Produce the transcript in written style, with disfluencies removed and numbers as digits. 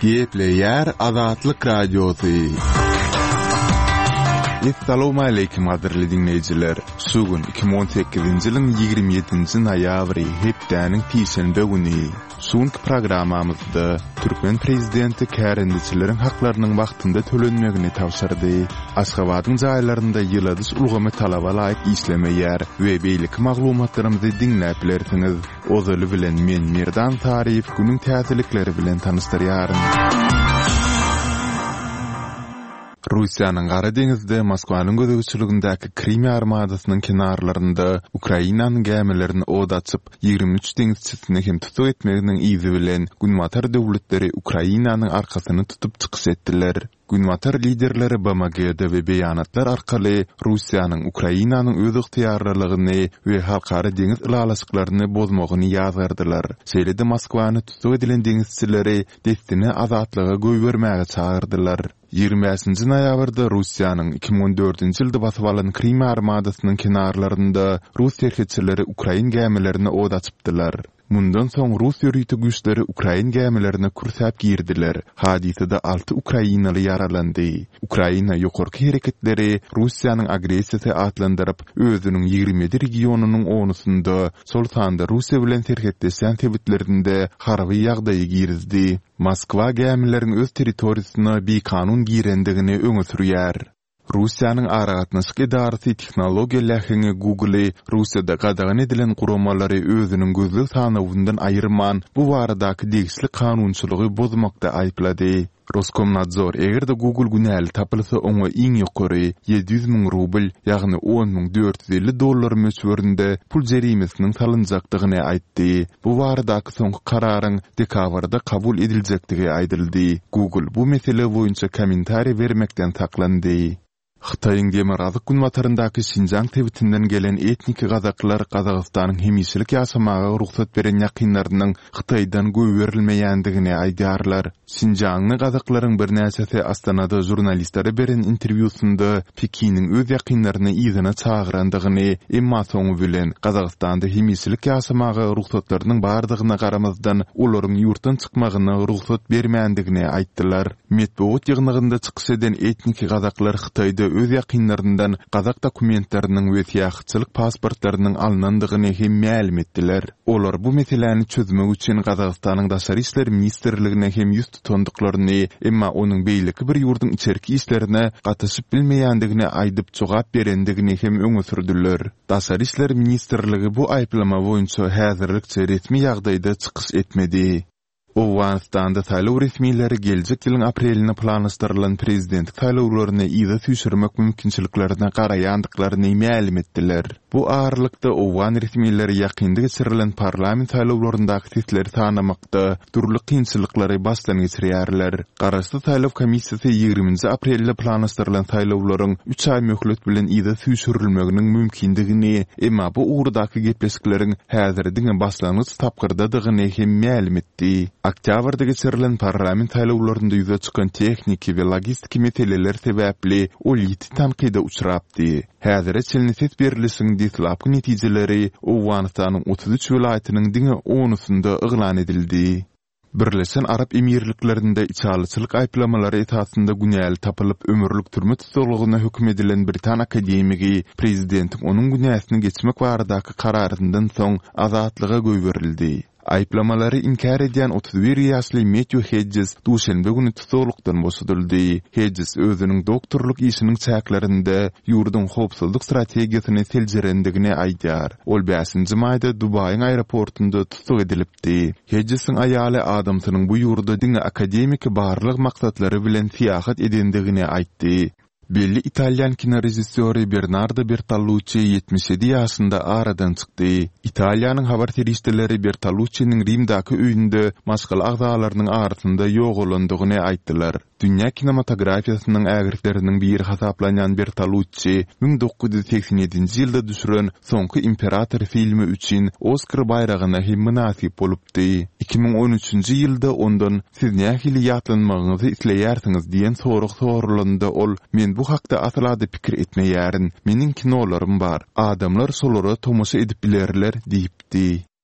Gepleyer Azatlyk Radiosu. Assalamu alaykum adirli dinleyijiler. Sugun 2018-nji ýylyň 27-nji noýabry hepdäniň tiýşenbe güni. Suňky programmamyzda Türkmen prezidenti kärendiçileriň haklarynyň wagtynda tölenmegini tawşyrdy. Aşgabatyň jaýlarynda ýyladys ulgamy talaba laýyk işlemeýär we beýlik maglumatlarymyzy dinläp bilersiňiz. Ozaly bilen men Mirdan Taryp günüň täzelikleri bilen tanışdyrýarym. Russiýanyň Gara deňizde Moskwanyň gödegçiligindäki Krimiýa armadasynyň kenarlarynda Ukrainanyň gemelerini od açyp 23 deňizçisini hem tutup etmeginiň izi bilen günwatar döwletleri Ukrainanyň arkasyny tutup çykyş etdiler. Günwatar liderleri BMG-de we beýanatlar arkaly Russiýanyň Ukrainanyň öz ygtyýarlygyny we halkara deňiz ýalaşyklaryny bozmagyny ýazgardylar. Şeýle-de Moskwany tutup edilen deňizçileri destini azatlyga göýbermäge çağırdylar. 25-nji noýabrda Russiýanyň 2014-nji ýylda basyp alan Krimiýa armadasynyň kenarlarynda Rus terhetçileri Ukrain gemelerini od açypdylar. Mundan soň Rus ýörüýti güýçleri Ukrain gemelerini kursäp girdiler. Hadisede 6 Ukrainaly yaralandy. Ukraina ýokarky hereketleri Russiýanyň agressiýasy atlandyryp, özüniň 27 regionunyň onusunda sol sanda Russiýa bilen terhetdeşen tebitlerinde harby ýagdaýy girizdi. Moskwa gemelerini öz territoriýasyna bekanun girendigini öňe sürýär. Russiýanyň aragatnaşyk idarasy tehnologiýalaryny Google Russiýada gadagan edilen guramalary özüniň gözlük sanawyndan aýyrman bu baradaky degişli kanunçylygy bozmakda aýplady. Roskomnadzor egerde Google günäli tapylsa oňa iň ýokary 700.000 rubl, ýagny $10.450 möçberinde pul jerimesiniň salynjakdygyny aýtdy. Bu baradaky soňky kararyň dekabrda kabul ediljekdigi aýdyldy. Google bu mesele boýunça kommentari bermekden saklandy. Xitayň Demirazyk günwataryndaky Şinjang tebitinden gelen etnik gazaklar Kazakstanyň hemişilik ýaşamaga ruhsat beren ýakynlarynyň Xitaydan göwerilmeýändigini aýdýarlar. Şinjangny gazaklaryň bir näçesi Astanada jurnalistlere beren interwýusunda Pekiniň öz ýakynlaryny ýygyna çağırandygyny, emma soňu bilen Kazakstanda hemişilik ýaşamaga ruhsatlarynyň bardygyna garamazdan olaryň ýurtdan çykmagyna ruhsat bermeýändigini aýtdylar. Medeniýet ýygnygynda çykyş eden etnik gazaklar Xitayda öz ýakynlaryndan Kazak dokumentleriniň we ýahyçylyk pasportlarynyň alınandygyny hem ma'lum etdiler. Olar bu meseleni çözmek üçin Kazakstanyň Daşary işler ministrligine hem ýüz tutandyklaryny, emma onuň beýleki bir ýurduň içerki işlerine gataşyp bilmeýändigini aýdyp jogap berendigini hem öňe sürdiler. Daşary işler ministrligi bu aýplama boýunça häzirlikçe resmi ýagdaýda çykyş etmedi. Owganistanda saýlaw resmiýetleri geljek ýylyň apreline planlaşdyrylan prezident saýlawlaryny ýyda süýşürmek mümkinçiliklerine garaýandyklaryny ma'lum etdiler. Bu ağırlykda Owgan resmiýetleri ýakynda geçirilen parlament saýlawlaryndaky sesleri tanamakda turly kynçylyklary başdan geçirýärler. Garaşdy saýlaw komissiýasy 20 aprelde planlaşdyrylan saýlawlaryň 3 ay möhlet bilen ýyda süýşürilmeginiň mümkindigini, emma bu ugrdaky gepleşikleriň häzirdiňe başlanyç tapgyrdadygyny hem ma'lum etdi. Oktýabrda geçirilen parlament saýlawlarynda ýüze çykan tekniki we logistik meseleler sebäpli ol ýiti tanqida uçrapdy. Häzir çelniset berilişiň dislapky netijeleri Owganistanyň 33 welaýatynyň diňe 10-sunda yglan edildi. Birleşen Arap Emirliklerinde içalıçılık ayplamalary esasında günäli tapylyp ömürlük türme tutulugyna hökm edilen Britan akademigi prezidentiň onuň günäsini geçmek baradaky kararyndan soň azatlyga göýberildi. Ayplamalary inkar edýän 31 ýaşly Matthew Hedges duşenbe güni tutulukdan boşadyldy. Hedges özüniň doktorluk işiniň çäklerinde ýurdun howpsuzlyk strategiýasyny seljerendigini aýdýar. Ol 5-nji maýda Dubaýyň aeroportunda tutuk edilipdi. Hedgesiň aýaly adamsynyň bu ýurda diňe akademik barlyk maksatlary bilen fiýahat edendigini aýtdy. Belli İtalyan kino rejissöri Bernardo Bertolucci 77 ýaşynda aradan çykdy. İtaliýanyň habar terişdeleri Bertolucci'niň Rimdaky öýünde maşgal agzalarynyň arasynda ýogalandygyny aýtdylar. Dünýä kinematografiýasynyň ägirleriniň biri hasaplanýan Bertolucci 1987-nji ýylda düşüren Soňky imperator filmi üçin Oskar bayragyna hem münasip bolupdy. 2013-nji ýylda ondan "Siz nähili ýatlanmagyňyzy isleýärsiňiz?" diýen sorag sorulanda ol "Men bu hakda aslada pikir etmeýärin. Meniň kinolarym bar. Adamlar solara tomasha edip bilerler" diýipdi.